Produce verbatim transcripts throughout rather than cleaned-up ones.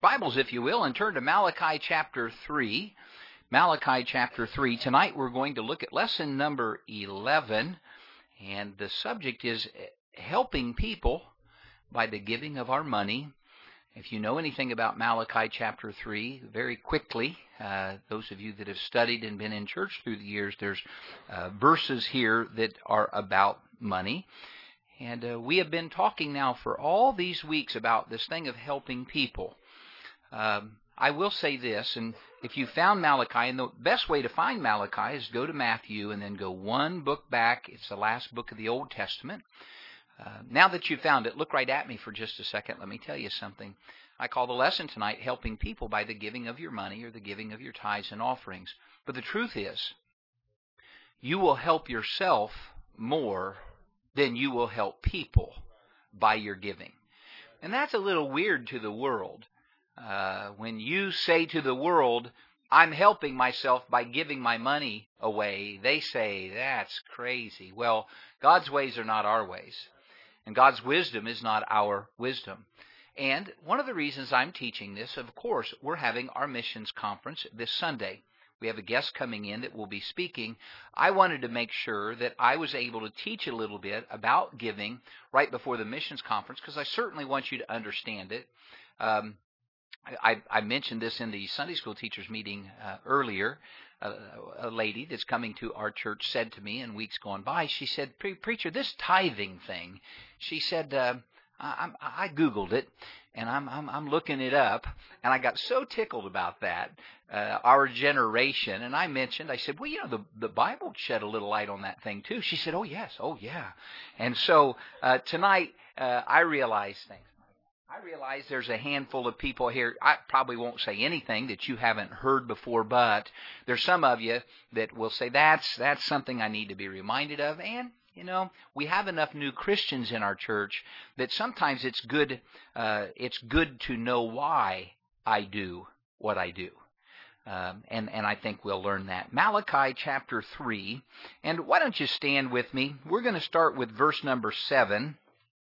Bibles, if you will, and turn to Malachi chapter three. Malachi chapter three. Tonight we're going to look at lesson number eleven, and the subject is helping people by the giving of our money. If you know anything about Malachi chapter three, very quickly, uh, those of you that have studied and been in church through the years, there's uh, verses here that are about money. And uh, we have been talking now for all these weeks about this thing of helping people. Um, I will say this, and if you found Malachi, and the best way to find Malachi is go to Matthew and then go one book back. It's the last book of the Old Testament. Uh, now that you've found it, look right at me for just a second. Let me tell you something. I call the lesson tonight, Helping People by the Giving of Your Money or the Giving of Your Tithes and Offerings. But the truth is, you will help yourself more than you will help people by your giving. And that's a little weird to the world. Uh, when you say to the world, I'm helping myself by giving my money away, they say, that's crazy. Well, God's ways are not our ways. And God's wisdom is not our wisdom. And one of the reasons I'm teaching this, of course, we're having our missions conference this Sunday. We have a guest coming in that will be speaking. I wanted to make sure that I was able to teach a little bit about giving right before the missions conference, because I certainly want you to understand it. Um, I, I mentioned this in the Sunday school teachers meeting uh, earlier. Uh, a lady that's coming to our church said to me in weeks gone by, she said, Pre- Preacher, this tithing thing, she said, uh, I, I, I Googled it, and I'm, I'm, I'm looking it up, and I got so tickled about that, uh, our generation, and I mentioned, I said, well, you know, the, the Bible shed a little light on that thing too. She said, oh, yes, oh, yeah. And so uh, tonight uh, I realized things. I realize there's a handful of people here. I probably won't say anything that you haven't heard before, but there's some of you that will say, that's that's something I need to be reminded of. And, you know, we have enough new Christians in our church that sometimes it's good, uh, it's good to know why I do what I do. Um, and, and I think we'll learn that. Malachi chapter three. And why don't you stand with me? We're going to start with verse number seven.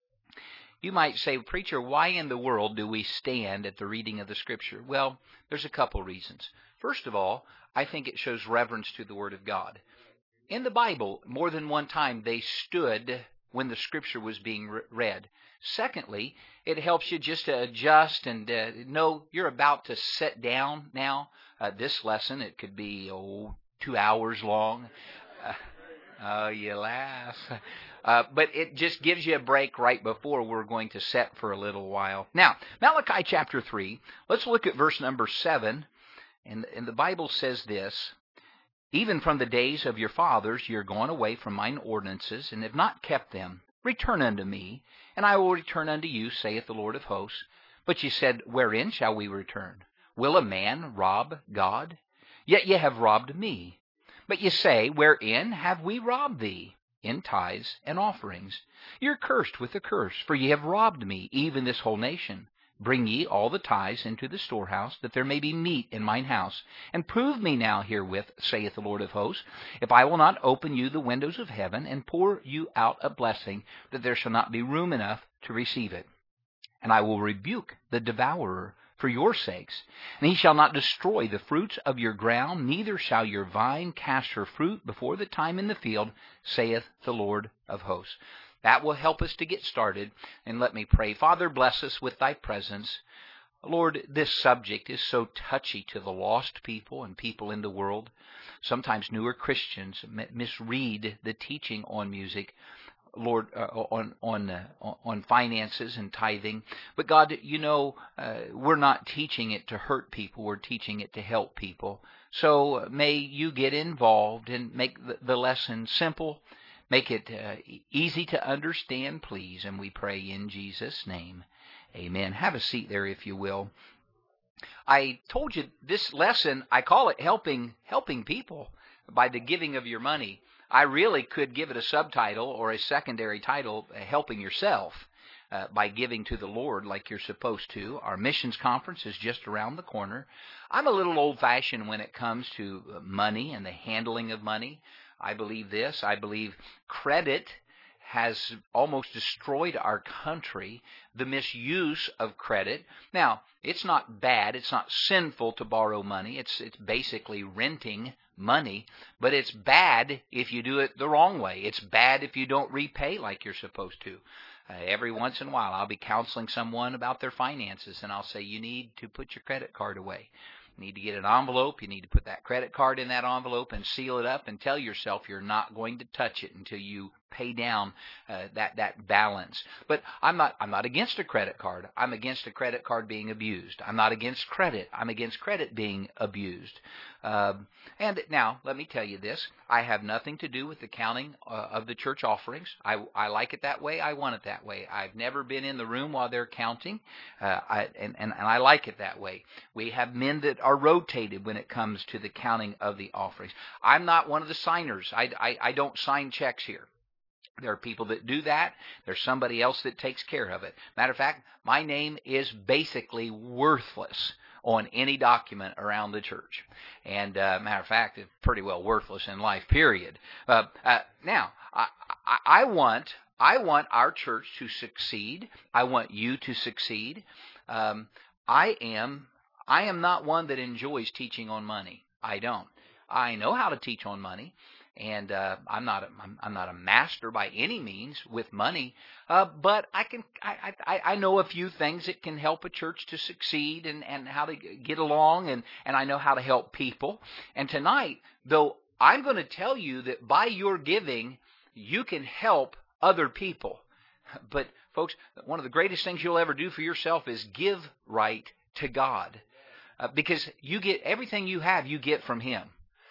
You might say, Preacher, why in the world do we stand at the reading of the Scripture? Well, there's a couple reasons. First of all, I think it shows reverence to the Word of God. In the Bible, more than one time, they stood when the Scripture was being re- read. Secondly, it helps you just to adjust and uh, know you're about to sit down now. Uh, this lesson, it could be, oh, two hours long. Uh, oh, you laugh. Uh, but it just gives you a break right before we're going to set for a little while. Now, Malachi chapter three, let's look at verse number seven. And, and the Bible says this, Even from the days of your fathers ye are gone away from mine ordinances, and have not kept them. Return unto me, and I will return unto you, saith the Lord of hosts. But ye said, Wherein shall we return? Will a man rob God? Yet ye have robbed me. But ye say, Wherein have we robbed thee? In tithes and offerings. Ye are cursed with a curse, for ye have robbed me, even this whole nation. Bring ye all the tithes into the storehouse, that there may be meat in mine house. And prove me now herewith, saith the Lord of hosts, if I will not open you the windows of heaven, and pour you out a blessing, that there shall not be room enough to receive it. And I will rebuke the devourer for your sakes, and he shall not destroy the fruits of your ground, neither shall your vine cast her fruit before the time in the field, saith the Lord of hosts. That will help us to get started, and let me pray. Father, bless us with thy presence. Lord, this subject is so touchy to the lost people and people in the world. Sometimes newer Christians misread the teaching on music. Lord, uh, on on uh, on finances and tithing. But God, you know, uh, we're not teaching it to hurt people. We're teaching it to help people. So may you get involved and make the, the lesson simple. Make it uh, easy to understand, please. And we pray in Jesus' name. Amen. Have a seat there, if you will. I told you this lesson, I call it helping helping people by the giving of your money. I really could give it a subtitle or a secondary title, Helping Yourself uh, by Giving to the Lord like you're supposed to. Our missions conference is just around the corner. I'm a little old-fashioned when it comes to money and the handling of money. I believe this. I believe credit has almost destroyed our country, the misuse of credit. Now, it's not bad, it's not sinful to borrow money. It's it's basically renting money, but it's bad if you do it the wrong way. It's bad if you don't repay like you're supposed to. Uh, every once in a while, I'll be counseling someone about their finances, and I'll say, you need to put your credit card away. You need to get an envelope. You need to put that credit card in that envelope and seal it up and tell yourself you're not going to touch it until you pay down uh, that that balance. But I'm not I'm not against a credit card. I'm against a credit card being abused. I'm not against credit. I'm against credit being abused. Um, and now, let me tell you this. I have nothing to do with the counting uh, of the church offerings. I, I like it that way. I want it that way. I've never been in the room while they're counting, uh, I, and, and, and I like it that way. We have men that are rotated when it comes to the counting of the offerings. I'm not one of the signers. I, I, I don't sign checks here. There are people that do that. There's somebody else that takes care of it. Matter of fact, my name is basically worthless on any document around the church. And uh, matter of fact, it's pretty well worthless in life, period. Uh, uh, now, I, I, I want I want our church to succeed. I want you to succeed. Um, I am I am not one that enjoys teaching on money. I don't. I know how to teach on money. And uh, I'm not a, I'm, I'm not a master by any means with money, uh, but I can I, I, I know a few things that can help a church to succeed and, and how to get along, and, and I know how to help people. And tonight, though, I'm going to tell you that by your giving, you can help other people. But folks, one of the greatest things you'll ever do for yourself is give right to God, uh, because you get everything you have, you get from Him.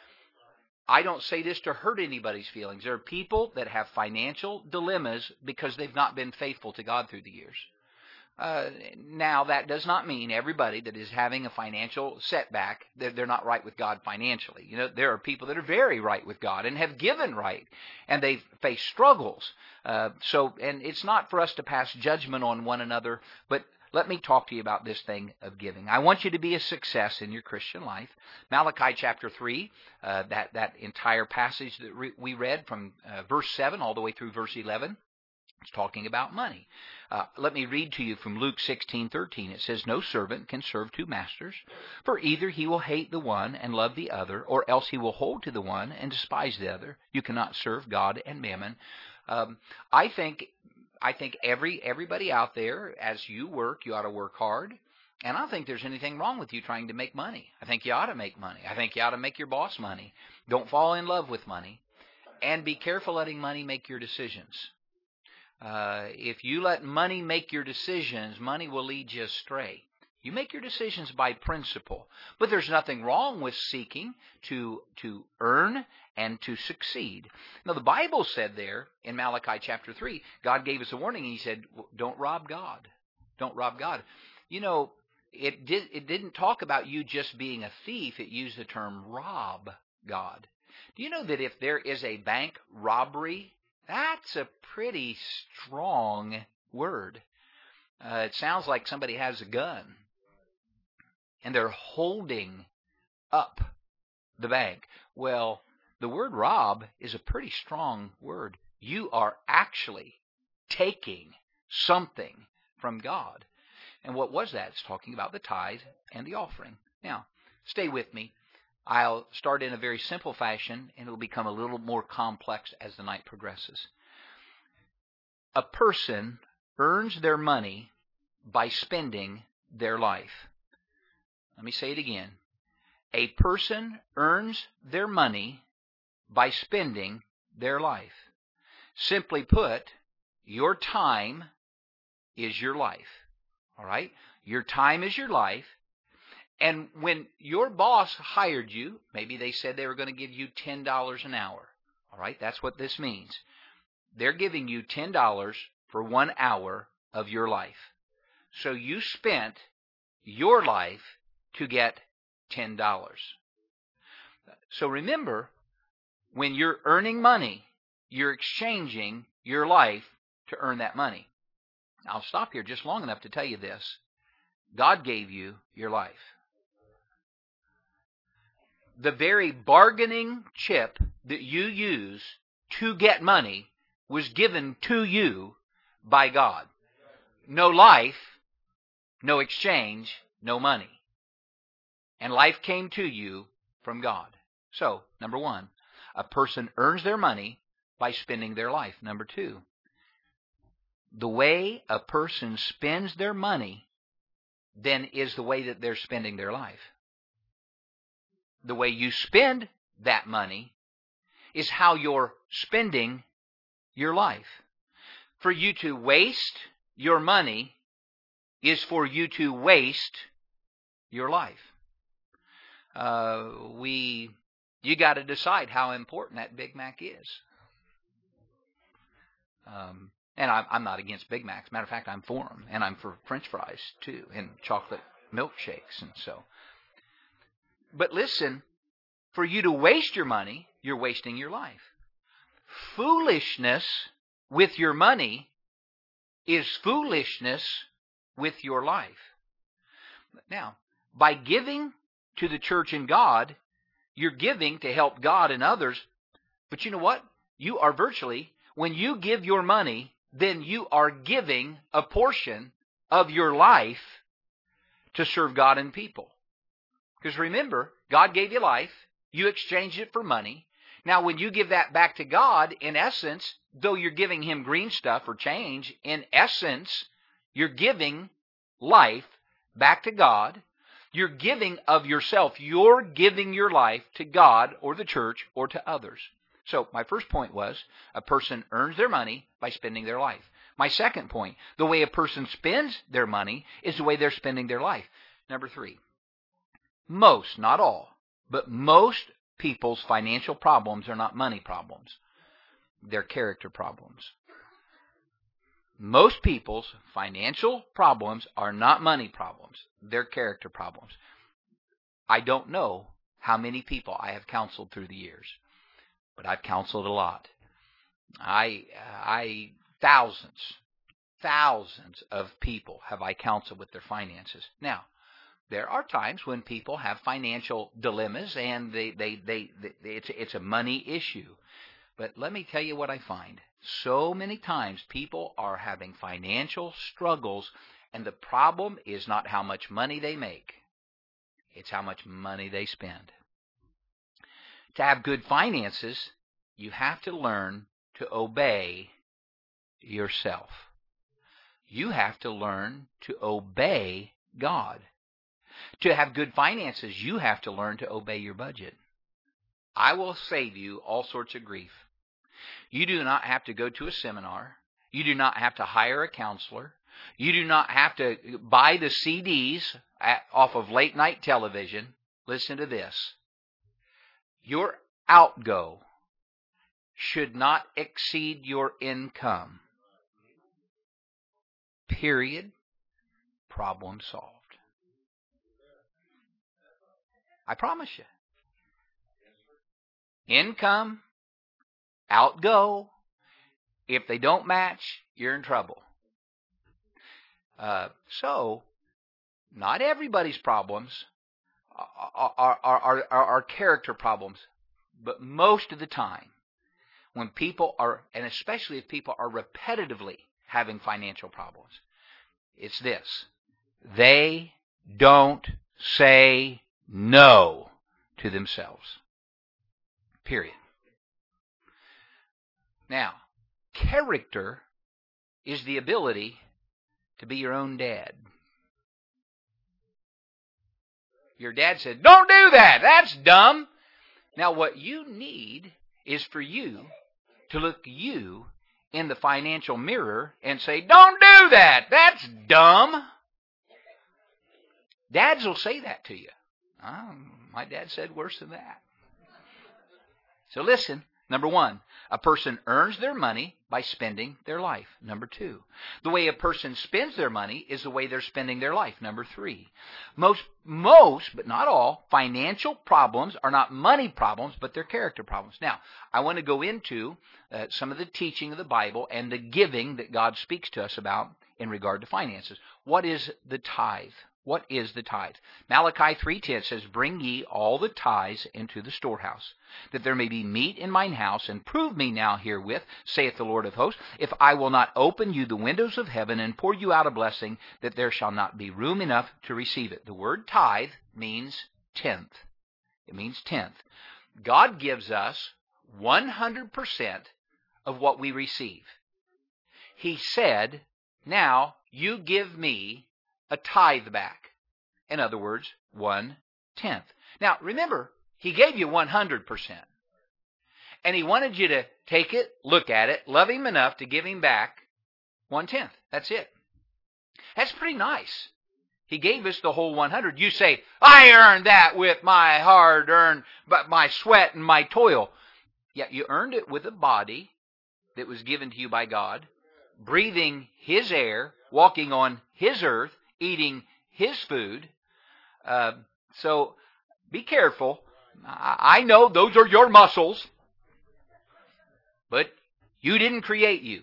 I don't say this to hurt anybody's feelings. There are people that have financial dilemmas because they've not been faithful to God through the years. Uh, now, that does not mean everybody that is having a financial setback, they're, they're not right with God financially. You know, there are people that are very right with God and have given right, and they've faced struggles. Uh, so, and it's not for us to pass judgment on one another, but let me talk to you about this thing of giving. I want you to be a success in your Christian life. Malachi chapter three, uh, that, that entire passage that re- we read from uh, verse seven all the way through verse eleven, it's talking about money. Uh, let me read to you from Luke sixteen thirteen. It says, "No servant can serve two masters, for either he will hate the one and love the other, or else he will hold to the one and despise the other. You cannot serve God and mammon." Um, I think... I think every everybody out there, as you work, you ought to work hard. And I don't think there's anything wrong with you trying to make money. I think you ought to make money. I think you ought to make your boss money. Don't fall in love with money. And be careful letting money make your decisions. Uh, if you let money make your decisions, money will lead you astray. You make your decisions by principle. But there's nothing wrong with seeking to to earn and to succeed. Now, the Bible said there in Malachi chapter three, God gave us a warning. He said, don't rob God. Don't rob God. You know, it did it didn't talk about you just being a thief. It used the term rob God. Do you know that if there is a bank robbery, that's a pretty strong word. Uh, it sounds like somebody has a gun and they're holding up the bank. Well, the word rob is a pretty strong word. You are actually taking something from God. And what was that? It's talking about the tithe and the offering. Now, stay with me. I'll start in a very simple fashion, and it'll become a little more complex as the night progresses. A person earns their money by spending their life. Let me say it again. A person earns their money by spending their life. Simply put, your time is your life. All right? Your time is your life. And when your boss hired you, maybe they said they were going to give you ten dollars an hour. All right? That's what this means. They're giving you ten dollars for one hour of your life. So you spent your life to get ten dollars. So remember, when you're earning money, you're exchanging your life to earn that money. I'll stop here just long enough to tell you this. God gave you your life. The very bargaining chip that you use to get money, was given to you by God. No life, no exchange, no money. And life came to you from God. So, number one, a person earns their money by spending their life. Number two, the way a person spends their money then is the way that they're spending their life. The way you spend that money is how you're spending your life. For you to waste your money is for you to waste your life. Uh, we, you got to decide how important that Big Mac is. Um, and I'm, I'm not against Big Macs. Matter of fact, I'm for them, and I'm for French fries too, and chocolate milkshakes, and so. But listen, for you to waste your money, you're wasting your life. Foolishness with your money is foolishness with your life. Now, by giving to the church and God, you're giving to help God and others. But you know what? You are virtually, when you give your money, then you are giving a portion of your life to serve God and people. Because remember, God gave you life. You exchanged it for money. Now, when you give that back to God, in essence, though you're giving Him green stuff or change, in essence, you're giving life back to God. You're giving of yourself. You're giving your life to God or the church or to others. So my first point was a person earns their money by spending their life. My second point, the way a person spends their money is the way they're spending their life. Number three, most, not all, but most people's financial problems are not money problems. They're character problems. Most people's financial problems are not money problems. They're character problems. I don't know how many people I have counseled through the years, but I've counseled a lot. I, I, thousands, thousands of people have I counseled with their finances. Now, there are times when people have financial dilemmas and they, they, they, they it's, it's a money issue. But let me tell you what I find. So many times people are having financial struggles, and the problem is not how much money they make. It's how much money they spend. To have good finances, you have to learn to obey yourself. You have to learn to obey God. To have good finances, you have to learn to obey your budget. I will save you all sorts of grief. You do not have to go to a seminar. You do not have to hire a counselor. You do not have to buy the C Ds at, off of late night television. Listen to this. Your outgo should not exceed your income. Period. Problem solved. I promise you. Income, outgo. If they don't match, you're in trouble. Uh, so, not everybody's problems are, are, are, are, are character problems. But most of the time, when people are, and especially if people are repetitively having financial problems, it's this. They don't say no to themselves. Period. Now, character is the ability to be your own dad. Your dad said, "Don't do that. That's dumb." Now, what you need is for you to look you in the financial mirror and say, "Don't do that. That's dumb." Dads will say that to you. Oh, my dad said worse than that. So listen, number one, a person earns their money by spending their life. Number two, the way a person spends their money is the way they're spending their life. Number three, most, most, but not all, financial problems are not money problems, but they're character problems. Now, I want to go into uh, some of the teaching of the Bible and the giving that God speaks to us about in regard to finances. What is the tithe? What is the tithe? Malachi three ten says, Bring ye all the tithes into the storehouse, that there may be meat in mine house, and prove me now herewith, saith the Lord of hosts, if I will not open you the windows of heaven and pour you out a blessing, that there shall not be room enough to receive it. The word tithe means tenth. It means tenth. God gives us one hundred percent of what we receive. He said, now you give me a tithe back. In other words, one-tenth. Now, remember, He gave you one hundred percent. And He wanted you to take it, look at it, love Him enough to give Him back one-tenth. That's it. That's pretty nice. He gave us the whole one hundred. You say, I earned that with my hard-earned, but my sweat and my toil. Yeah, you earned it with a body that was given to you by God, breathing His air, walking on His earth, eating His food. Uh, so be careful. I know those are your muscles, but you didn't create you.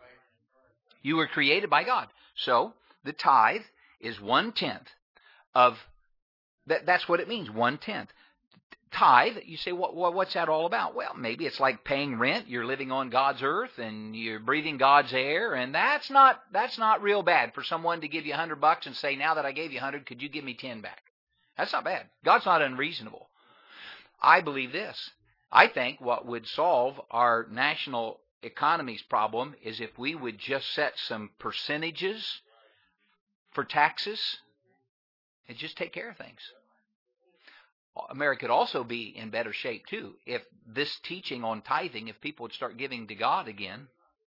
You were created by God. So the tithe is one-tenth of, that, that's what it means, one-tenth. Tithe, you say, what, what, what's that all about? Well, maybe it's like paying rent. You're living on God's earth and you're breathing God's air, and that's not that's not real bad for someone to give you a hundred bucks and say, now that I gave you a hundred, could you give me ten back? That's not bad. God's not unreasonable. I believe this. I think what would solve our national economy's problem is if we would just set some percentages for taxes and just take care of things. America could also be in better shape, too, if this teaching on tithing, if people would start giving to God again,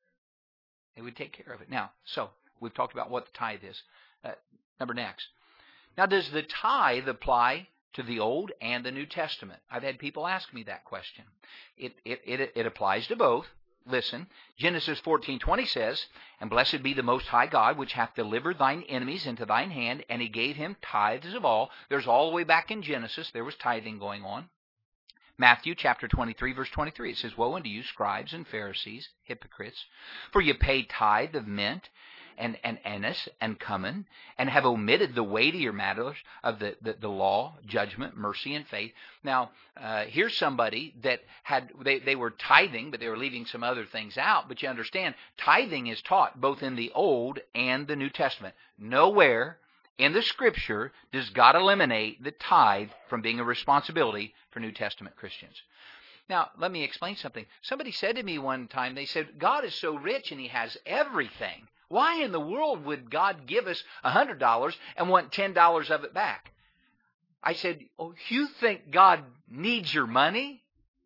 it would take care of it. Now, so we've talked about what the tithe is. Uh, number next. Now, does the tithe apply to the Old and the New Testament? I've had people ask me that question. It, it, it, it applies to both. Listen, Genesis fourteen twenty says, And blessed be the Most High God, which hath delivered thine enemies into thine hand, and He gave him tithes of all. There's all the way back in Genesis, there was tithing going on. Matthew chapter twenty-three, verse twenty-three, it says, Woe unto you, scribes and Pharisees, hypocrites, for ye pay tithe of mint, and, and anise, and cumin, and have omitted the weightier matters of the, the, the law, judgment, mercy, and faith. Now, uh, here's somebody that had, they, they were tithing, but they were leaving some other things out. But you understand, tithing is taught both in the Old and the New Testament. Nowhere in the Scripture does God eliminate the tithe from being a responsibility for New Testament Christians. Now, let me explain something. Somebody said to me one time, they said, God is so rich and He has everything. Why in the world would God give us one hundred dollars and want ten dollars of it back? I said, oh, you think God needs your money?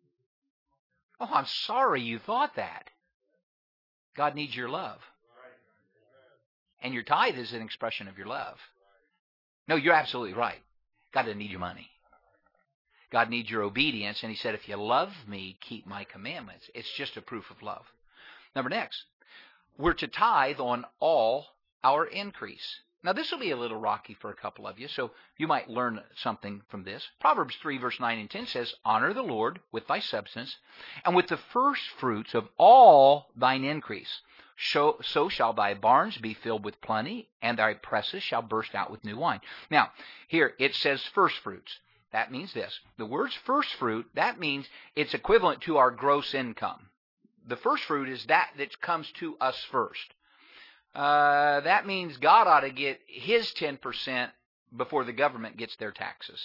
Oh, I'm sorry you thought that. God needs your love. And your tithe is an expression of your love. No, you're absolutely right. God doesn't need your money. God needs your obedience. And He said, if you love me, keep my commandments. It's just a proof of love. Number next. We're to tithe on all our increase. Now, this will be a little rocky for a couple of you, so you might learn something from this. Proverbs three, verse nine and ten says, Honor the Lord with thy substance, and with the first fruits of all thine increase. So, so shall thy barns be filled with plenty, and thy presses shall burst out with new wine. Now, here it says first fruits. That means this. The word's first fruit, that means it's equivalent to our gross income. The first fruit is that that comes to us first. Uh, that means God ought to get His ten percent before the government gets their taxes.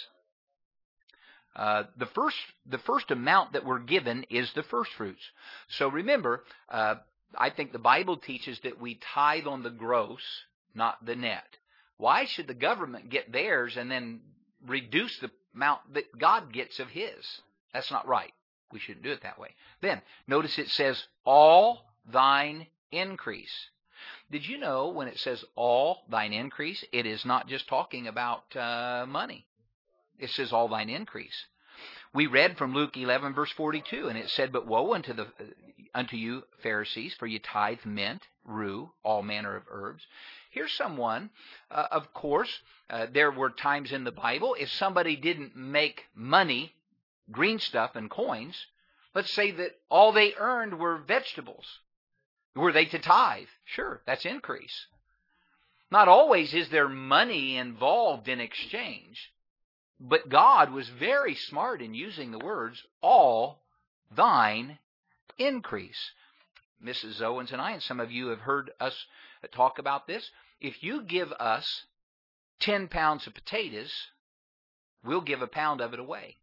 Uh, the first the first amount that we're given is the first fruits. So remember, uh, I think the Bible teaches that we tithe on the gross, not the net. Why should the government get theirs and then reduce the amount that God gets of His? That's not right. We shouldn't do it that way. Then, notice it says, all thine increase. Did you know when it says all thine increase, it is not just talking about uh, money. It says all thine increase. We read from Luke eleven, verse forty-two, and it said, But woe unto, the, unto you, Pharisees, for ye tithe mint, rue, all manner of herbs. Here's someone, uh, of course, uh, there were times in the Bible, if somebody didn't make money, green stuff and coins, let's say that all they earned were vegetables. Were they to tithe? Sure, that's increase. Not always is there money involved in exchange, but God was very smart in using the words, all thine increase. Missus Owens and I, and some of you have heard us talk about this. If you give us ten pounds of potatoes, we'll give a pound of it away.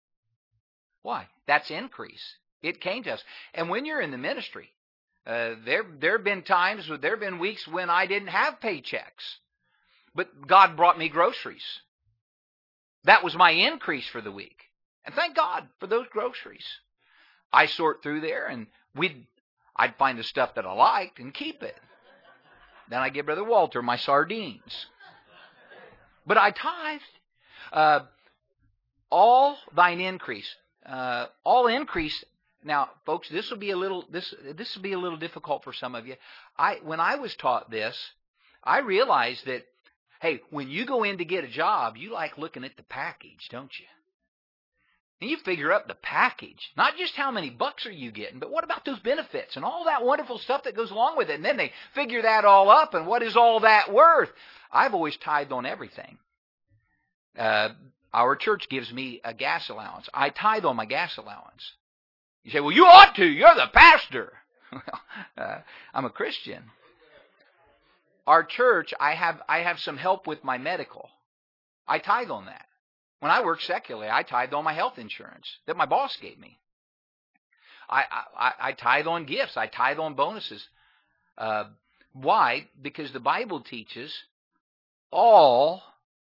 Why? That's increase. It came to us. And when you're in the ministry, uh, there there have been times, there have been weeks when I didn't have paychecks, but God brought me groceries. That was my increase for the week. And thank God for those groceries. I sort through there, and we'd I'd find the stuff that I liked and keep it. Then I give Brother Walter my sardines. But I tithed. Uh, all thine increase. Uh, all increase. Now, folks, this will be a little this this will be a little difficult for some of you. I when I was taught this, I realized that, hey, when you go in to get a job, you like looking at the package, don't you? And you figure up the package, not just how many bucks are you getting, but what about those benefits and all that wonderful stuff that goes along with it. And then they figure that all up, and what is all that worth? I've always tithed on everything. Uh, our church gives me a gas allowance. I tithe on my gas allowance. You say, well, you ought to. You're the pastor. Well, uh, I'm a Christian. Our church, I have I have some help with my medical. I tithe on that. When I worked secularly, I tithed on my health insurance that my boss gave me. I I, I tithe on gifts. I tithe on bonuses. Uh, why? Because the Bible teaches all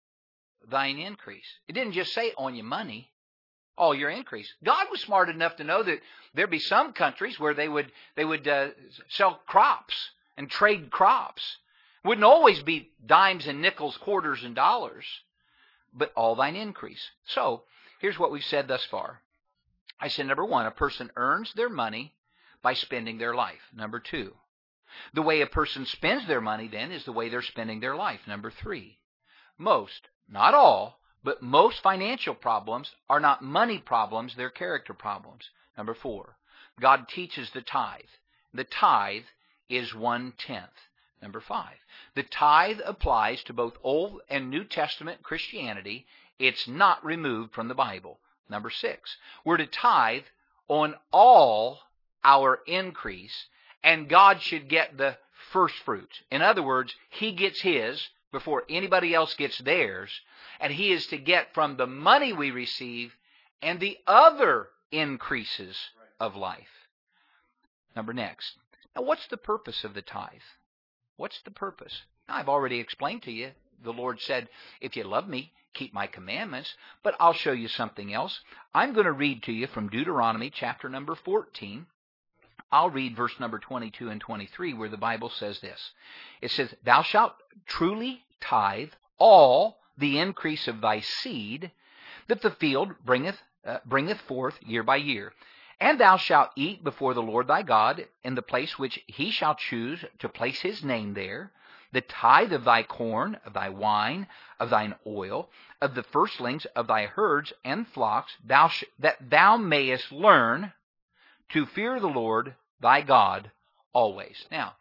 thine increase. It didn't just say on your money, all your increase. God was smart enough to know that there'd be some countries where they would they would uh, sell crops and trade crops. It wouldn't always be dimes and nickels, quarters and dollars, but all thine increase. So here's what we've said thus far. I said, number one, a person earns their money by spending their life. Number two, the way a person spends their money then is the way they're spending their life. Number three, most, not all, but most financial problems are not money problems, they're character problems. Number four, God teaches the tithe. The tithe is one-tenth. Number five, the tithe applies to both Old and New Testament Christianity. It's not removed from the Bible. Number six, we're to tithe on all our increase, and God should get the first fruits. In other words, He gets His before anybody else gets theirs, and He is to get from the money we receive and the other increases of life. Number next, now what's the purpose of the tithe? What's the purpose? Now, I've already explained to you. The Lord said, if you love me, keep my commandments. But I'll show you something else. I'm going to read to you from Deuteronomy chapter number fourteen. I'll read verse number twenty-two and twenty-three where the Bible says this. It says, thou shalt truly tithe all the increase of thy seed that the field bringeth, uh, bringeth forth year by year. And thou shalt eat before the Lord thy God in the place which He shall choose to place His name there, the tithe of thy corn, of thy wine, of thine oil, of the firstlings of thy herds and flocks, thou sh- that thou mayest learn to fear the Lord thy God always. Now,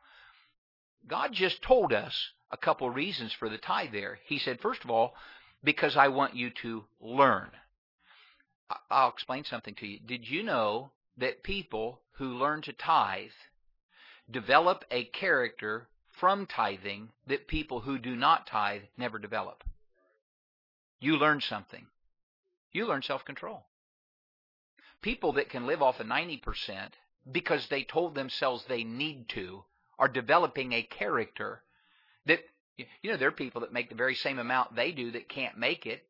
God just told us a couple of reasons for the tithe there. He said, first of all, because I want you to learn. I'll explain something to you. Did you know that people who learn to tithe develop a character from tithing that people who do not tithe never develop? You learn something. You learn self-control. People that can live off of ninety percent because they told themselves they need to are developing a character that, you know, there are people that make the very same amount they do that can't make it.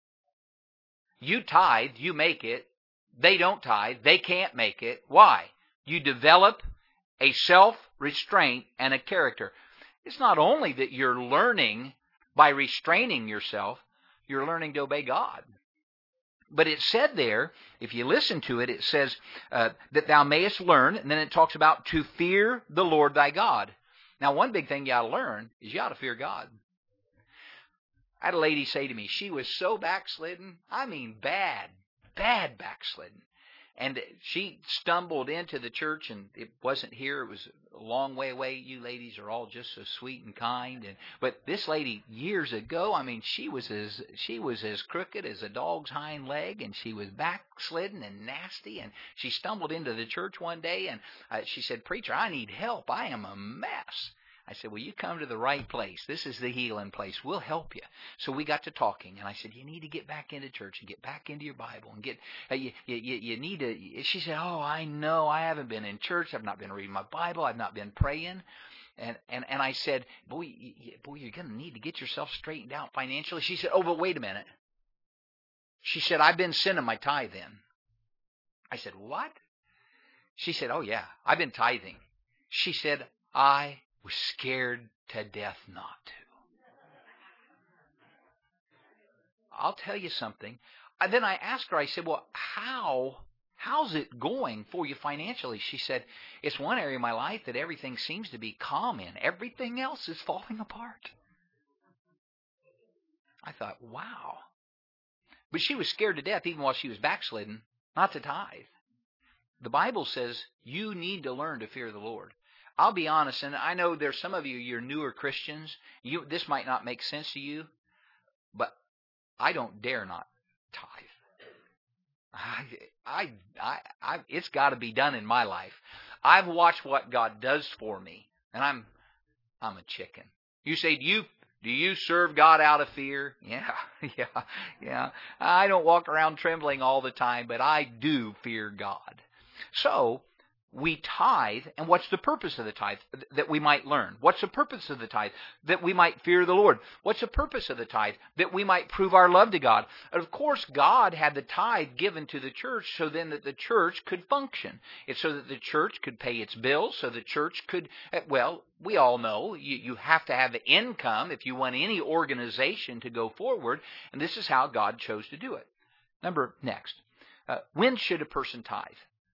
You tithe, you make it. They don't tithe, they can't make it. Why? You develop a self-restraint and a character. It's not only that you're learning by restraining yourself, you're learning to obey God. But it said there, if you listen to it, it says uh, that thou mayest learn, and then it talks about to fear the Lord thy God. Now, one big thing you ought to learn is you ought to fear God. I had a lady say to me, she was so backslidden, I mean bad, bad backslidden. And she stumbled into the church, and it wasn't here. It was a long way away. You ladies are all just so sweet and kind. And but this lady, years ago, I mean, she was as she was as crooked as a dog's hind leg, and she was backslidden and nasty. And she stumbled into the church one day, and uh, she said, "Preacher, I need help. I am a mess." I said, "Well, you come to the right place. This is the healing place. We'll help you." So we got to talking, and I said, "You need to get back into church and get back into your Bible and get. Uh, you, you you need to." She said, "Oh, I know. I haven't been in church. I've not been reading my Bible. I've not been praying." And and and I said, "Boy, you, boy, you're going to need to get yourself straightened out financially." She said, "Oh, but wait a minute." She said, "I've been sending my tithe in." I said, "What?" She said, "Oh yeah, I've been tithing." She said, "I was scared to death not to." I'll tell you something. And then I asked her, I said, "Well, how, how's it going for you financially?" She said, "It's one area of my life that everything seems to be calm in. Everything else is falling apart." I thought, wow. But she was scared to death even while she was backslidden not to tithe. The Bible says you need to learn to fear the Lord. I'll be honest, and I know there's some of you, you're newer Christians. You, this might not make sense to you, but I don't dare not tithe. I, I, I, I it's got to be done in my life. I've watched what God does for me, and I'm, I'm a chicken. You say, do you, do you serve God out of fear? Yeah, yeah, yeah. I don't walk around trembling all the time, but I do fear God. So we tithe, and what's the purpose of the tithe? That we might learn. What's the purpose of the tithe? That we might fear the Lord. What's the purpose of the tithe? That we might prove our love to God. And of course, God had the tithe given to the church so then that the church could function. It's so that the church could pay its bills, so the church could, well, we all know you, you have to have income if you want any organization to go forward, and this is how God chose to do it. Number, next, uh, when should a person tithe?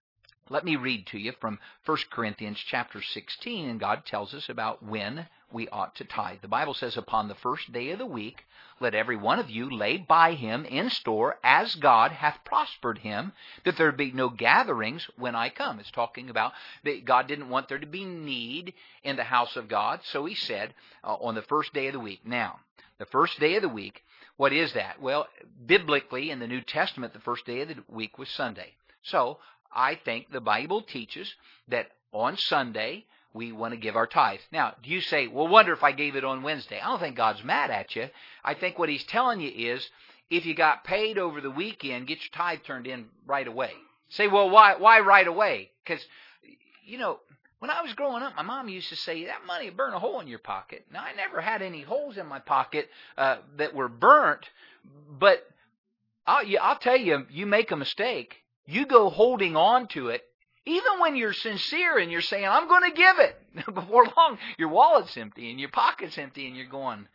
Let me read to you from First Corinthians chapter sixteen, and God tells us about when we ought to tithe. The Bible says, "Upon the first day of the week, let every one of you lay by him in store as God hath prospered him, that there be no gatherings when I come." It's talking about that God didn't want there to be need in the house of God, so he said uh, on the first day of the week. Now, the first day of the week, what is that? Well, biblically in the New Testament, the first day of the week was Sunday. So I think the Bible teaches that on Sunday we want to give our tithe. Now, do you say, well, wonder if I gave it on Wednesday? I don't think God's mad at you. I think what he's telling you is, if you got paid over the weekend, get your tithe turned in right away. Say, well, why why right away? Because, you know, when I was growing up, my mom used to say, that money will burn a hole in your pocket. Now, I never had any holes in my pocket uh, that were burnt, but I'll, yeah, I'll tell you, you make a mistake. You go holding on to it, even when you're sincere and you're saying, I'm going to give it. Before long, your wallet's empty and your pocket's empty and you're going,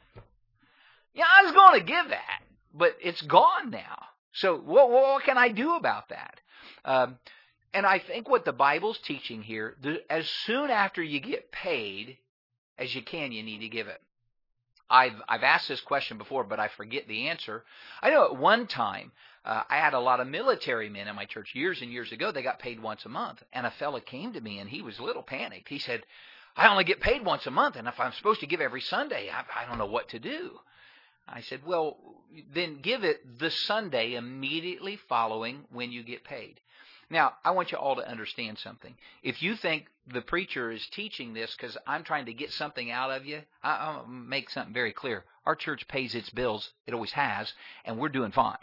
yeah, I was going to give that, but it's gone now. So what, what can I do about that? Um, and I think what the Bible's teaching here, the, as soon after you get paid as you can, you need to give it. I've I've asked this question before, but I forget the answer. I know at one time, uh, I had a lot of military men in my church years and years ago. They got paid once a month. And a fella came to me, and he was a little panicked. He said, I only get paid once a month, and if I'm supposed to give every Sunday, I, I don't know what to do. I said, well, then give it the Sunday immediately following when you get paid. Now, I want you all to understand something. If you think the preacher is teaching this because I'm trying to get something out of you, I, I'll make something very clear. Our church pays its bills. It always has, and we're doing fine.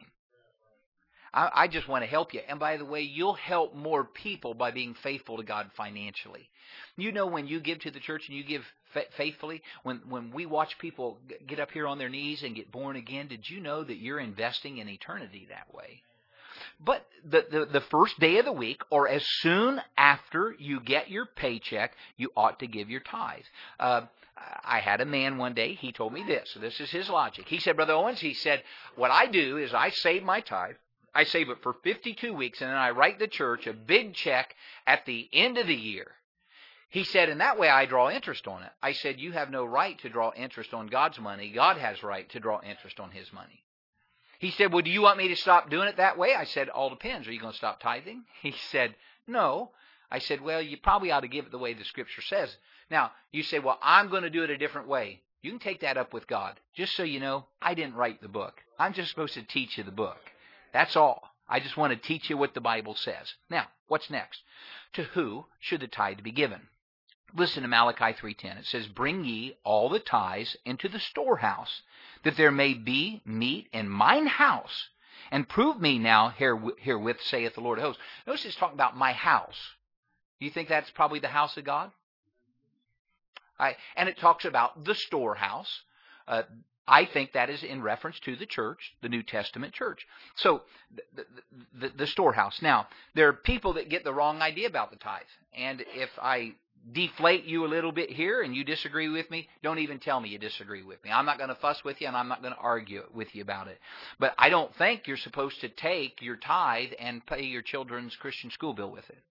I, I just want to help you. And by the way, you'll help more people by being faithful to God financially. You know, when you give to the church and you give fa- faithfully, when, when we watch people get up here on their knees and get born again, did you know that you're investing in eternity that way? But the, the, the first day of the week, or as soon after you get your paycheck, you ought to give your tithe. Uh, I had a man one day, he told me this. So this is his logic. He said, Brother Owens, he said, what I do is I save my tithe. I save it for fifty-two weeks, and then I write the church a big check at the end of the year. He said, and that way I draw interest on it. I said, you have no right to draw interest on God's money. God has right to draw interest on his money. He said, well, do you want me to stop doing it that way? I said, all depends. Are you going to stop tithing? He said, no. I said, well, you probably ought to give it the way the Scripture says. Now, you say, well, I'm going to do it a different way. You can take that up with God. Just so you know, I didn't write the book. I'm just supposed to teach you the book. That's all. I just want to teach you what the Bible says. Now, what's next? To who should the tithe be given? Listen to Malachi three ten. It says, bring ye all the tithes into the storehouse, that there may be meat in mine house, and prove me now herewith, saith the Lord of hosts. Notice it's talking about my house. Do you think that's probably the house of God? I, and it talks about the storehouse. Uh, I think that is in reference to the church, the New Testament church. So, the, the, the storehouse. Now, there are people that get the wrong idea about the tithe. And if I deflate you a little bit here and you disagree with me, don't even tell me you disagree with me. I'm not going to fuss with you and I'm not going to argue with you about it. But I don't think you're supposed to take your tithe and pay your children's Christian school bill with it.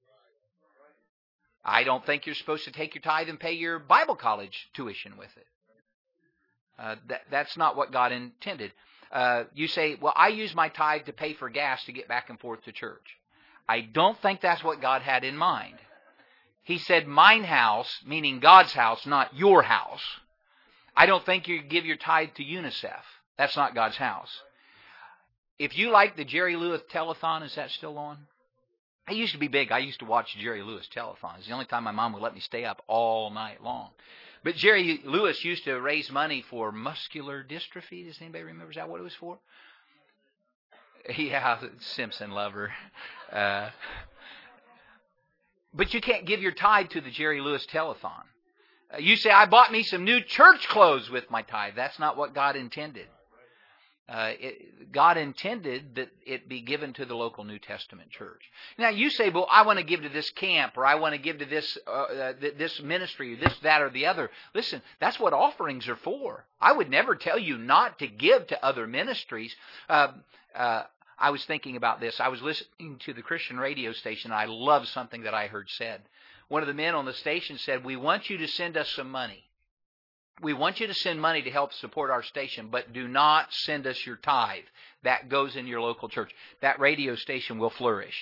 I don't think you're supposed to take your tithe and pay your Bible college tuition with it. Uh, that, that's not what God intended. Uh, you say, well, I use my tithe to pay for gas to get back and forth to church. I don't think that's what God had in mind. He said, mine house, meaning God's house, not your house. I don't think you give your tithe to UNICEF. That's not God's house. If you like the Jerry Lewis telethon, is that still on? I used to be big. I used to watch Jerry Lewis telethon. It's the only time my mom would let me stay up all night long. But Jerry Lewis used to raise money for muscular dystrophy. Does anybody remember? Is that what it was for? Yeah, Simpson lover. Uh, but you can't give your tithe to the Jerry Lewis telethon. Uh, you say, I bought me some new church clothes with my tithe. That's not what God intended. Uh, it, God intended that it be given to the local New Testament church. Now you say, well, I want to give to this camp, or I want to give to this uh, uh, this ministry, or this, that, or the other. Listen, that's what offerings are for. I would never tell you not to give to other ministries. Uh, uh, I was thinking about this. I was listening to the Christian radio station, and I loved something that I heard said. One of the men on the station said, we want you to send us some money. We want you to send money to help support our station, but do not send us your tithe. That goes in your local church. That radio station will flourish.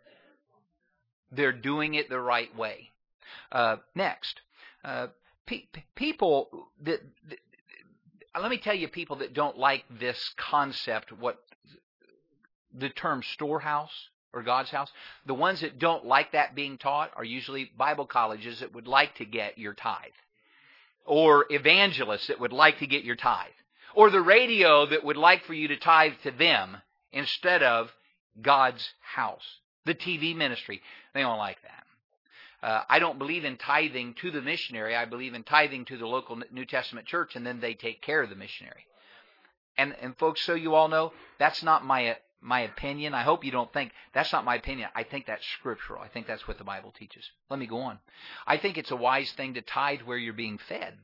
They're doing it the right way. Uh, next, uh, pe- people that, that let me tell you, people that don't like this concept, what the term storehouse or God's house, the ones that don't like that being taught are usually Bible colleges that would like to get your tithe. Or evangelists that would like to get your tithe. Or the radio that would like for you to tithe to them instead of God's house. The T V ministry. They don't like that. Uh, I don't believe in tithing to the missionary. I believe in tithing to the local New Testament church, and then they take care of the missionary. And, and folks, so you all know, that's not my my opinion. I hope you don't think that's not my opinion. I think that's scriptural. I think that's what the Bible teaches. Let me go on. I think it's a wise thing to tithe where you're being fed.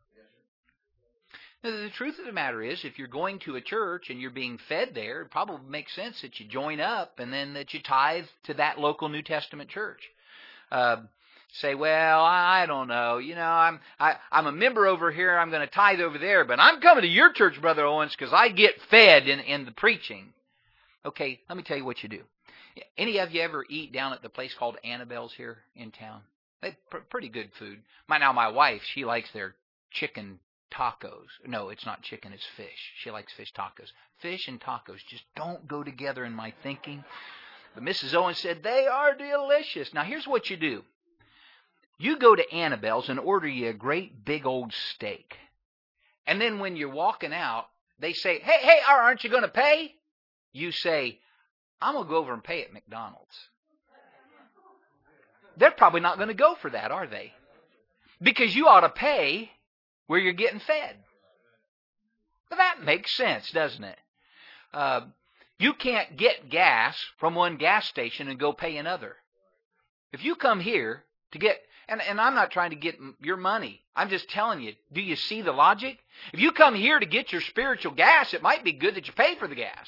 Now, the truth of the matter is, if you're going to a church and you're being fed there, it probably makes sense that you join up and then that you tithe to that local New Testament church. Uh, say, well, I don't know. You know, I'm I, I'm a member over here. I'm going to tithe over there, but I'm coming to your church, Brother Owens, because I get fed in, in the preaching. Okay, let me tell you what you do. Any of you ever eat down at the place called Annabelle's here in town? They pr- pretty good food. My, now, my wife, she likes their chicken tacos. No, it's not chicken, it's fish. She likes fish tacos. Fish and tacos just don't go together in my thinking. But Missus Owens said, they are delicious. Now, here's what you do. You go to Annabelle's and order you a great big old steak. And then when you're walking out, they say, hey, hey, aren't you going to pay? You say, I'm going to go over and pay at McDonald's. They're probably not going to go for that, are they? Because you ought to pay where you're getting fed. Well, that makes sense, doesn't it? Uh, you can't get gas from one gas station and go pay another. If you come here to get, and, and I'm not trying to get your money. I'm just telling you, do you see the logic? If you come here to get your spiritual gas, it might be good that you pay for the gas.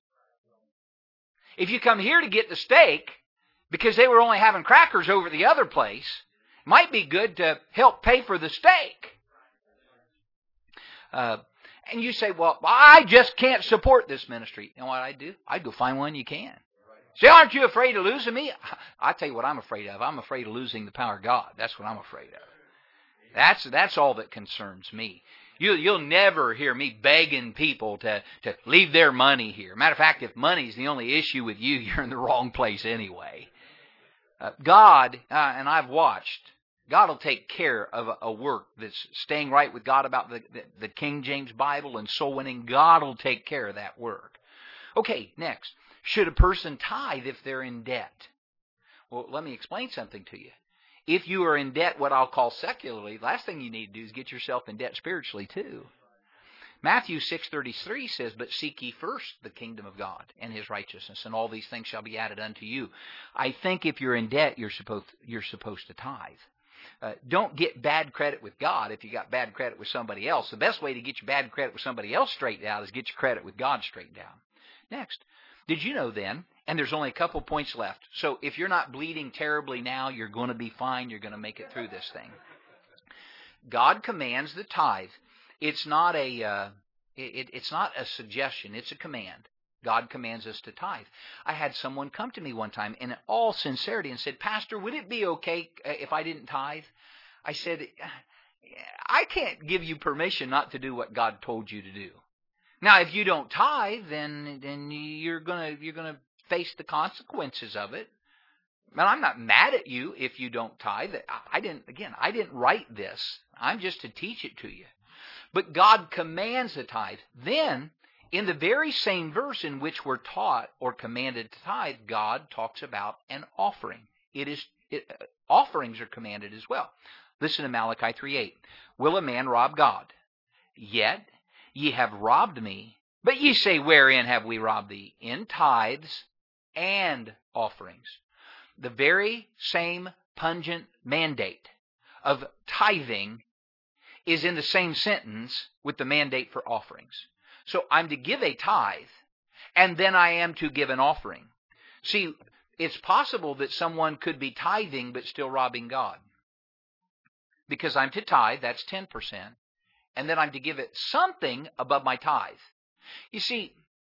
If you come here to get the steak, because they were only having crackers over the other place, it might be good to help pay for the steak. Uh, And you say, well, I just can't support this ministry. You know what I'd do? I'd go find one you can. Say, aren't you afraid of losing me? I tell you what I'm afraid of. I'm afraid of losing the power of God. That's what I'm afraid of. That's that's all that concerns me. You, you'll never hear me begging people to, to leave their money here. Matter of fact, if money's the only issue with you, you're in the wrong place anyway. Uh, God, uh, and I've watched, God will take care of a, a work that's staying right with God about the, the, the King James Bible and soul winning. God will take care of that work. Okay, next. Should a person tithe if they're in debt? Well, let me explain something to you. If you are in debt, what I'll call secularly, the last thing you need to do is get yourself in debt spiritually too. Matthew six thirty-three says, but seek ye first the kingdom of God and His righteousness, and all these things shall be added unto you. I think if you're in debt, you're supposed, you're supposed to tithe. Uh, don't get bad credit with God if you got bad credit with somebody else. The best way to get your bad credit with somebody else straightened out is get your credit with God straightened out. Next. Did you know then, and there's only a couple points left, so if you're not bleeding terribly now, you're going to be fine, you're going to make it through this thing. God commands the tithe. It's not a, uh, it, it's not a suggestion, it's a command. God commands us to tithe. I had someone come to me one time in all sincerity and said, Pastor, would it be okay if I didn't tithe? I said, I can't give you permission not to do what God told you to do. Now, if you don't tithe, then then you're gonna you're gonna face the consequences of it. But I'm not mad at you if you don't tithe. I didn't again. I didn't write this. I'm just to teach it to you. But God commands the tithe. Then, in the very same verse in which we're taught or commanded to tithe, God talks about an offering. It is it, uh, offerings are commanded as well. Listen to Malachi three eight. Will a man rob God? Yet ye have robbed me. But ye say, wherein have we robbed thee? In tithes and offerings. The very same pungent mandate of tithing is in the same sentence with the mandate for offerings. So I'm to give a tithe, and then I am to give an offering. See, it's possible that someone could be tithing but still robbing God. Because I'm to tithe, that's ten percent. And then I'm to give it something above my tithe. You see,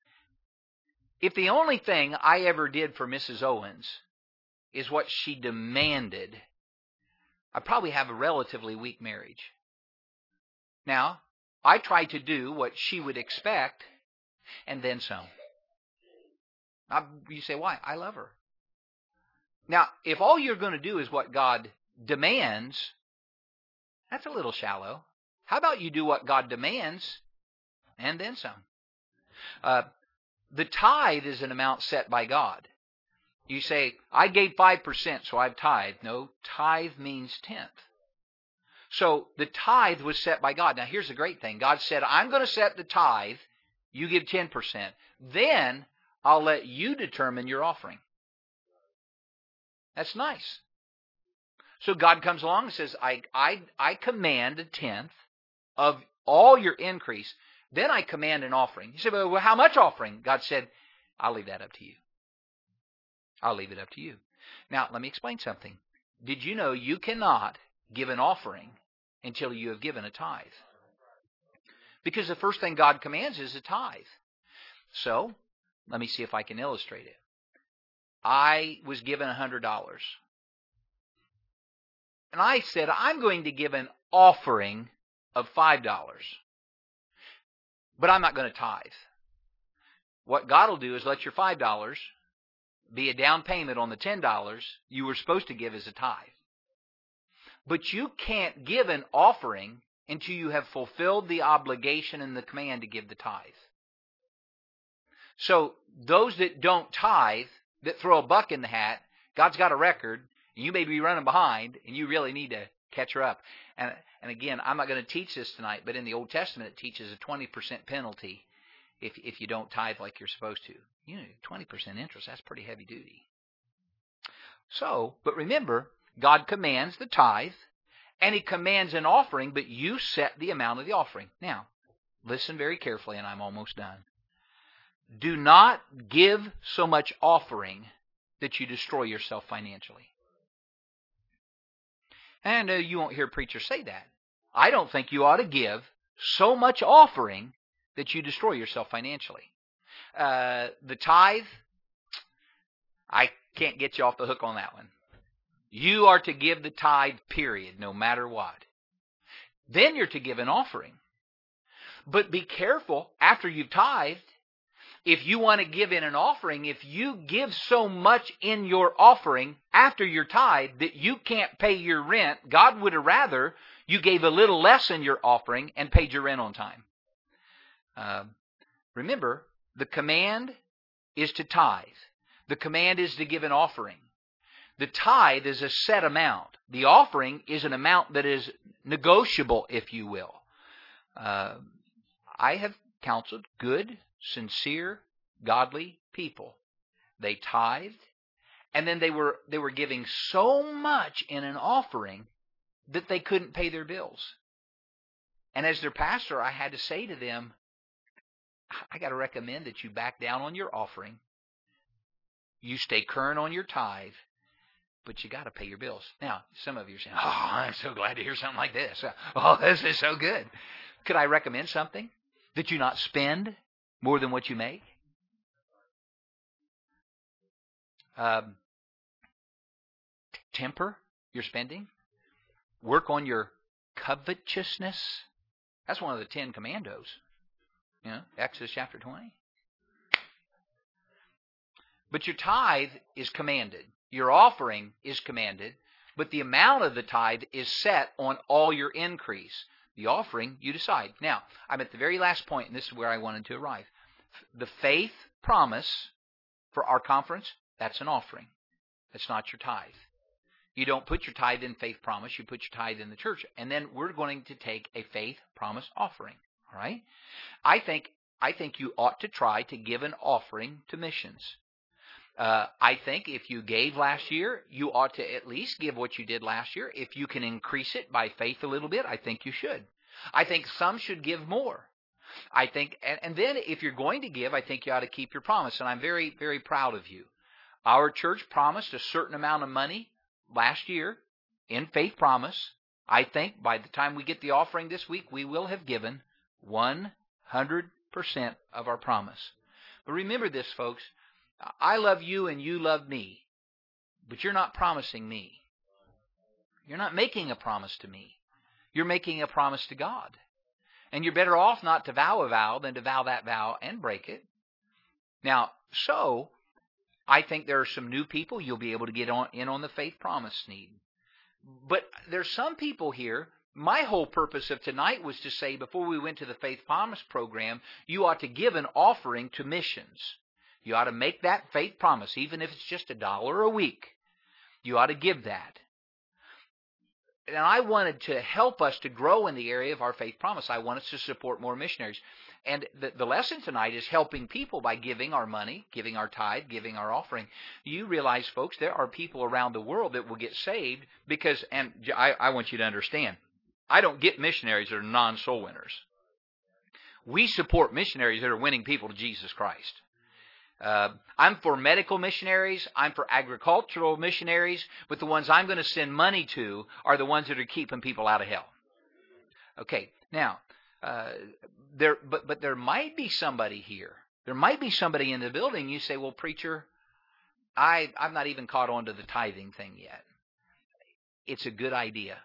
if the only thing I ever did for Missus Owens is what she demanded, I probably have a relatively weak marriage. Now, I try to do what she would expect, and then some. Now, you say, why? I love her. Now, if all you're going to do is what God demands, that's a little shallow. How about you do what God demands and then some? Uh, the tithe is an amount set by God. You say, I gave five percent, so I've tithed. No, tithe means tenth. So the tithe was set by God. Now here's the great thing. God said, I'm going to set the tithe. You give ten percent. Then I'll let you determine your offering. That's nice. So God comes along and says, I, I, I command a tenth of all your increase. Then I command an offering. You say, well, how much offering? God said, I'll leave that up to you. I'll leave it up to you. Now, let me explain something. Did you know you cannot give an offering until you have given a tithe? Because the first thing God commands is a tithe. So, let me see if I can illustrate it. I was given one hundred dollars. And I said, I'm going to give an offering of five dollars. But I'm not going to tithe. What God will do is let your five dollars be a down payment on the ten dollars you were supposed to give as a tithe. But you can't give an offering until you have fulfilled the obligation and the command to give the tithe. So those that don't tithe, that throw a buck in the hat, God's got a record, and you may be running behind, and you really need to catch her up. And, and again, I'm not going to teach this tonight, but in the Old Testament it teaches a twenty percent penalty if, if you don't tithe like you're supposed to. You know, twenty percent interest, that's pretty heavy duty. So, but remember, God commands the tithe, and He commands an offering, but you set the amount of the offering. Now, listen very carefully, and I'm almost done. Do not give so much offering that you destroy yourself financially. And uh, you won't hear preachers say that. I don't think you ought to give so much offering that you destroy yourself financially. Uh, the tithe, I can't get you off the hook on that one. You are to give the tithe, period, no matter what. Then you're to give an offering. But be careful, after you've tithed, if you want to give in an offering, if you give so much in your offering after your tithe that you can't pay your rent, God would have rather you gave a little less in your offering and paid your rent on time. Uh, remember, the command is to tithe. The command is to give an offering. The tithe is a set amount. The offering is an amount that is negotiable, if you will. Uh, I have counseled good, sincere, godly people. They tithed, and then they were they were giving so much in an offering that they couldn't pay their bills. And as their pastor, I had to say to them, I got to recommend that you back down on your offering. You stay current on your tithe, but you got to pay your bills. Now, some of you are saying, oh, I'm so glad to hear something like this. Oh, this is so good. Could I recommend something? That you not spend more than what you make? Um, temper your spending. Work on your covetousness. That's one of the Ten Commandos. You know, Exodus chapter twenty. But your tithe is commanded. Your offering is commanded. But the amount of the tithe is set on all your increase. The offering, you decide. Now, I'm at the very last point, and this is where I wanted to arrive. The faith promise for our conference, that's an offering. That's not your tithe. You don't put your tithe in faith promise. You put your tithe in the church. And then we're going to take a faith promise offering. All right? I think, I think you ought to try to give an offering to missions. Uh, I think if you gave last year, you ought to at least give what you did last year. If you can increase it by faith a little bit, I think you should. I think some should give more. I think, and, and then if you're going to give, I think you ought to keep your promise. And I'm very, very proud of you. Our church promised a certain amount of money last year in faith promise. I think by the time we get the offering this week, we will have given one hundred percent of our promise. But remember this, folks. I love you and you love me, but you're not promising me. You're not making a promise to me. You're making a promise to God. And you're better off not to vow a vow than to vow that vow and break it. Now, so, I think there are some new people you'll be able to get on, in on the faith promise need. But there's some people here, my whole purpose of tonight was to say before we went to the faith promise program, you ought to give an offering to missions. You ought to make that faith promise, even if it's just a dollar a week. You ought to give that. And I wanted to help us to grow in the area of our faith promise. I want us to support more missionaries. And the, the lesson tonight is helping people by giving our money, giving our tithe, giving our offering. You realize, folks, there are people around the world that will get saved because, and I, I want you to understand, I don't get missionaries that are non-soul winners. We support missionaries that are winning people to Jesus Christ. Uh, I'm for medical missionaries. I'm for agricultural missionaries. But the ones I'm going to send money to are the ones that are keeping people out of hell. Okay, now, uh, there, but, but there might be somebody here. There might be somebody in the building. You say, well, preacher, I, I've not even caught on to the tithing thing yet. It's a good idea.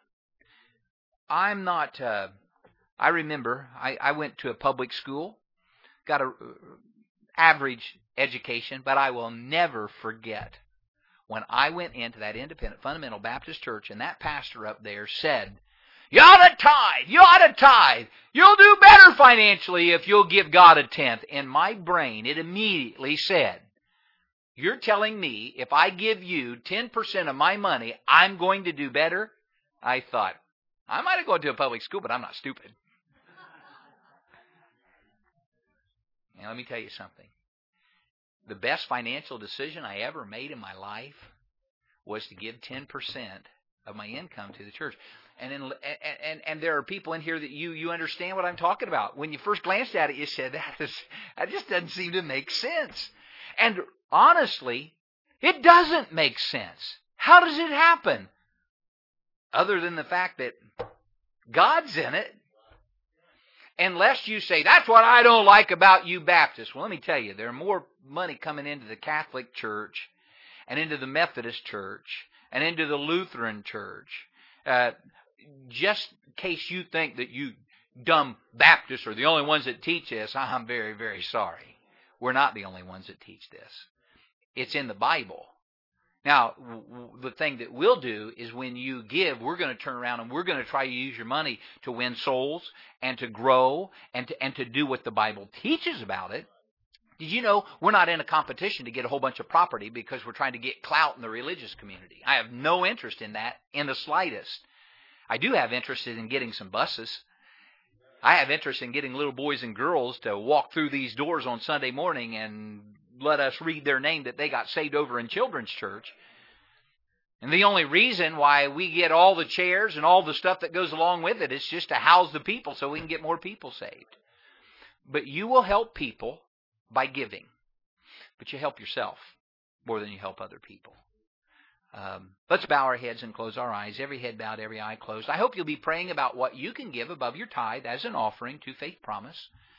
I'm not, uh, I remember I, I went to a public school, got a uh, average education, but I will never forget when I went into that independent fundamental Baptist church and that pastor up there said, you ought to tithe, you ought to tithe, you'll do better financially if you'll give God a tenth. In my brain, it immediately said, you're telling me if I give you ten percent of my money, I'm going to do better? I thought, I might have gone to a public school, but I'm not stupid. And let me tell you something. The best financial decision I ever made in my life was to give ten percent of my income to the church. And, in, and, and, and there are people in here that you, you understand what I'm talking about. When you first glanced at it, you said, that, is, that just doesn't seem to make sense. And honestly, it doesn't make sense. How does it happen? Other than the fact that God's in it. unless you say, that's what I don't like about you Baptists. Well, let me tell you, there's more money coming into the Catholic Church and into the Methodist Church and into the Lutheran Church. Uh, just in case you think that you dumb Baptists are the only ones that teach this, I'm very, very sorry. We're not the only ones that teach this. It's in the Bible. Now, the thing that we'll do is when you give, we're going to turn around and we're going to try to use your money to win souls and to grow and to, and to do what the Bible teaches about it. Did you know we're not in a competition to get a whole bunch of property because we're trying to get clout in the religious community? I have no interest in that in the slightest. I do have interest in getting some buses. I have interest in getting little boys and girls to walk through these doors on Sunday morning and let us read their name that they got saved over in children's church. And the only reason why we get all the chairs and all the stuff that goes along with it is just to house the people so we can get more people saved. But you will help people by giving. But you help yourself more than you help other people. Um, let's bow our heads and close our eyes. Every head bowed, every eye closed. I hope you'll be praying about what you can give above your tithe as an offering to Faith Promise.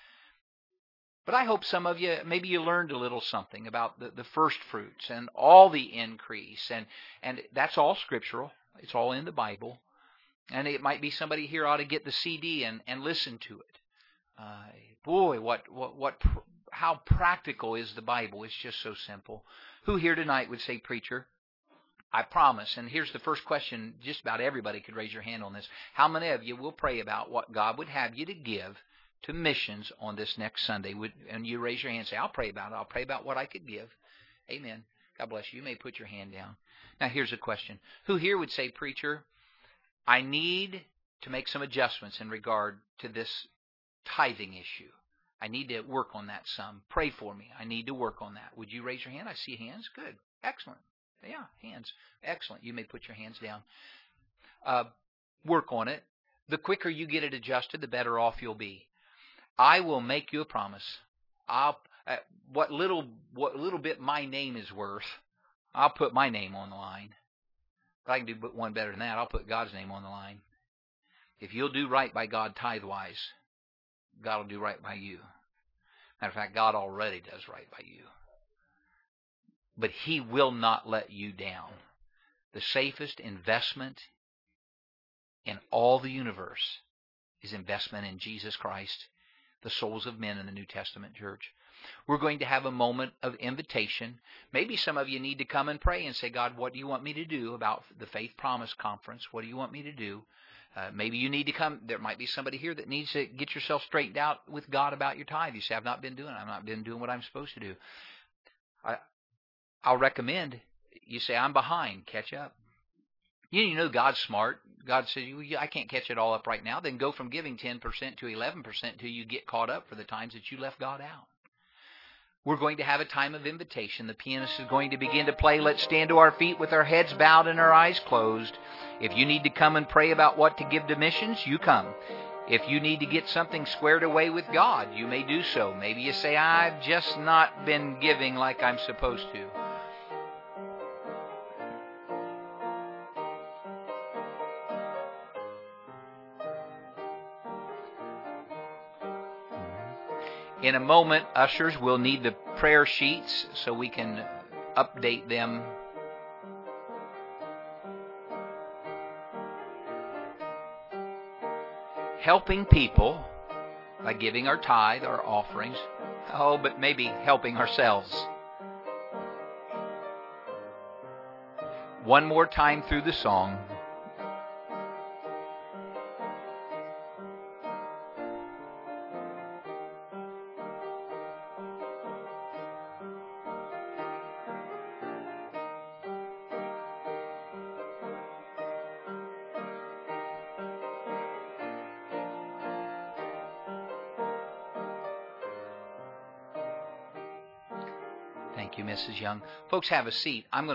But I hope some of you, maybe you learned a little something about the, the first fruits and all the increase. And, and that's all scriptural. It's all in the Bible. And it might be somebody here ought to get the C D and, and listen to it. Uh, boy, what, what, what, how practical is the Bible? It's just so simple. Who here tonight would say, preacher, I promise, and here's the first question, just about everybody could raise your hand on this. How many of you will pray about what God would have you to give to missions on this next Sunday? Would, and you raise your hand and say, I'll pray about it. I'll pray about what I could give. Amen. God bless you. You may put your hand down. Now here's a question. Who here would say, preacher, I need to make some adjustments in regard to this tithing issue. I need to work on that some. Pray for me. I need to work on that. Would you raise your hand? I see hands. Good. Excellent. Yeah, hands. Excellent. You may put your hands down. Uh, work on it. The quicker you get it adjusted, the better off you'll be. I will make you a promise. I'll uh, what little what little bit my name is worth, I'll put my name on the line. But I can do one better than that. I'll put God's name on the line. If you'll do right by God tithe-wise, God will do right by you. Matter of fact, God already does right by you. But He will not let you down. The safest investment in all the universe is investment in Jesus Christ, the souls of men in the New Testament church. We're going to have a moment of invitation. Maybe some of you need to come and pray and say, God, what do you want me to do about the Faith Promise Conference? What do you want me to do? Uh, maybe you need to come. There might be somebody here that needs to get yourself straightened out with God about your tithe. You say, I've not been doing it. I've not been doing what I'm supposed to do. I, I'll recommend you say, I'm behind. Catch up. You, you know God's smart. God says, I can't catch it all up right now. Then go from giving ten percent to eleven percent until you get caught up for the times that you left God out. We're going to have a time of invitation. The pianist is going to begin to play. Let's stand to our feet with our heads bowed and our eyes closed. If you need to come and pray about what to give to missions, you come. If you need to get something squared away with God, you may do so. Maybe you say, I've just not been giving like I'm supposed to. In a moment, ushers will need the prayer sheets so we can update them. Helping people by giving our tithe, our offerings. Oh, but maybe helping ourselves. One more time through the song. Thank you, Missus Young. Folks, have a seat. I'm going to